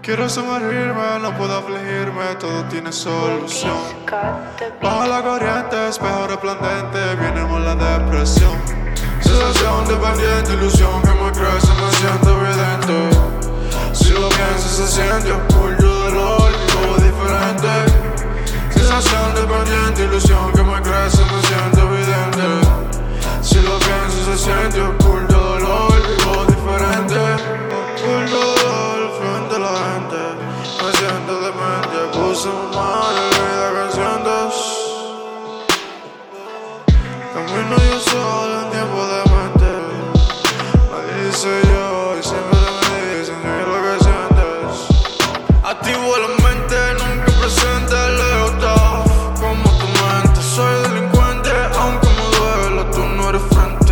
Quiero sumergirme, no puedo afligirme, todo tiene solución. Baja la corriente, espejo resplandente, viene la depresión. Sensación dependiente, ilusión que me crece, me siento evidente. Si lo pienso se siente oscuro, dolor, vivo diferente. Sensación dependiente, ilusión que me crece, me siento evidente. Si lo pienso se siente oscuro, dolor, vivo diferente. Oscuro dolor frente a la gente, me siento demente. Puse mi mano en vida que sientes. Camino yo solo en tiempo de mente. Nadie dice yo y siempre me dicen lo que sientes. Activo la mente, nunca presente. Leo tough como tu mente. Soy delincuente, aunque me duela, tú no eres frente.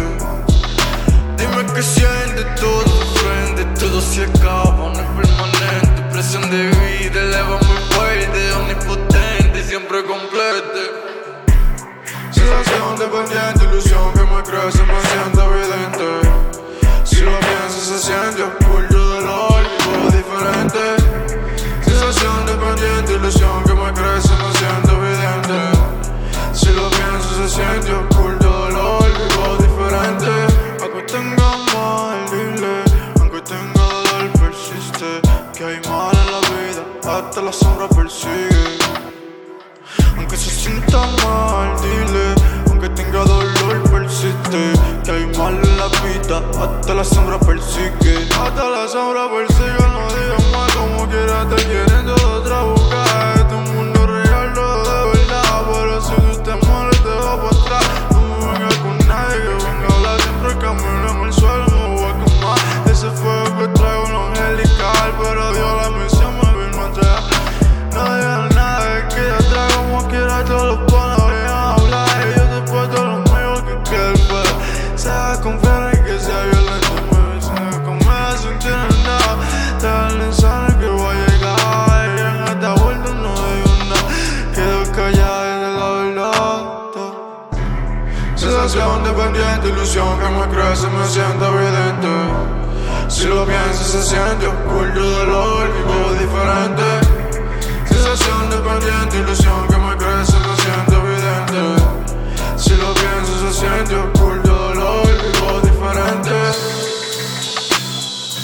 Dime qué sientes, todo de frente. Todo se acaba, no es permanente. Presión de vida, eleva muy fuerte. Omnipotente, siempre complete. Sensación dependiente, ilusión que me crece, me siento evidente. Si lo pienso se siente oscuro, dolor, vivo diferente. Sensación dependiente, ilusión que me crece, me siento evidente. Si lo pienso se siente oscuro, dolor, vivo diferente. Aunque tenga mal, dile, aunque tenga dolor, persiste. Que hay mal en la vida, hasta la sombra persigue. Aunque se sienta mal, dile, aunque tenga dolor, persiste. Que hay mal en la vida, hasta la sombra persigue. Hasta la sombra persigue, no digas más, como quiera te quieren todo otra boca. Este mundo real, no de verdad, pero si tú te mueres te va para atrás. No me vengas con nadie que venga a hablar, siempre camino en el suelo, me voy a quemar. Ese fuego que traigo no es angelical, pero Dios la misión me vino a traer. No digas nada, que ya traigo como quiera, todos los panas vayan a hablar. Y yo te puesto lo mío que quede, pero se va a confiar en que sea violento. Me dice comer sin tener nada, te dan insano que voy a llegar. Y en esta vuelta no digo nada, quedo callado y de la verdad. Sensación dependiente, ilusión que me crece, me siento evidente. Si lo pienso se siente oscuro, dolor, vivo diferente. Sensación dependiente, ilusión que me crece, me siento evidente. Si lo pienso se siente oscuro, dolor, vivo diferente.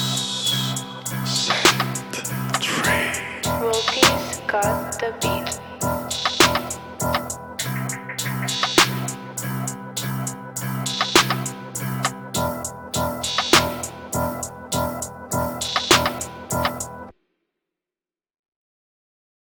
Ropies got the beat.